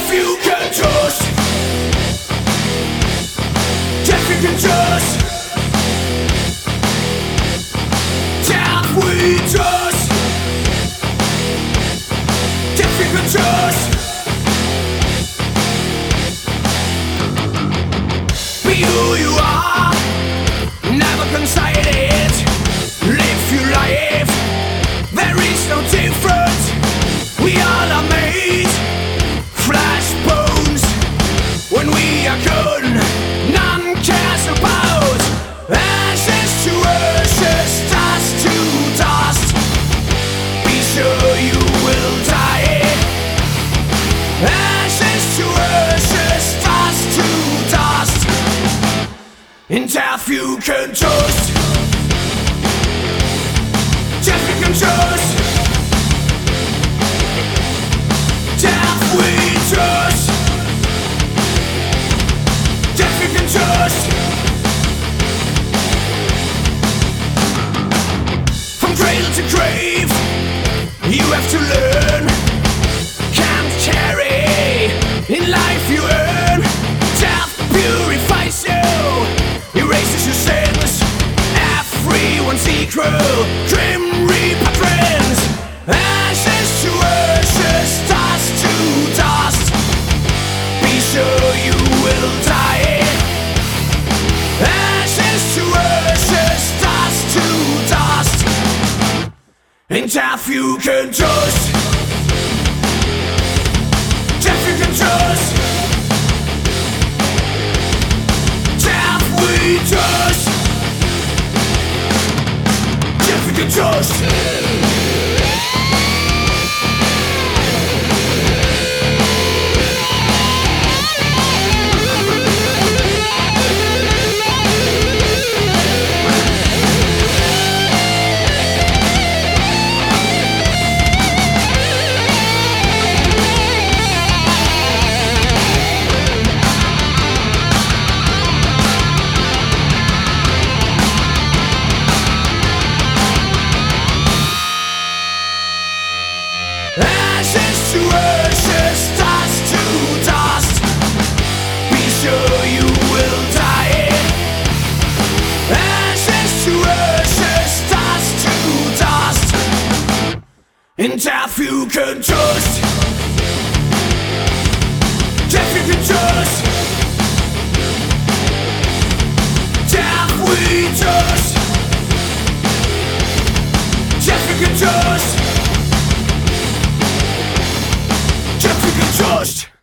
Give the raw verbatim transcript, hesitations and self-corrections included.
Death you can trust. Death you can trust. Death we trust. Death you can trust. Be who you are, never consider it. Live your life, there is no difference. We all are made flesh bones. When we are gone, none cares about. Ashes to ashes, dust to dust. Be sure you will die. Ashes to ashes, dust to dust. In death you can trust. Death you can trust. Death we trust. Death you can trust. From cradle to grave, you have to learn. Can't carry in life you earn. Death purifies you, erases your sins. Everyone's equal, grim reaper trends. Ashes to ashes, dust to dust. Be sure you will die. Ashes to ashes, dust to dust. In death you can trust. Death you can trust. Death we trust. Death you can trust. Ashes to ashes, dust to dust. Be sure you will die. Ashes to ashes, dust to dust. In death you can trust. Death you can trust. Death we trust. Death you can trust. Death you can trust.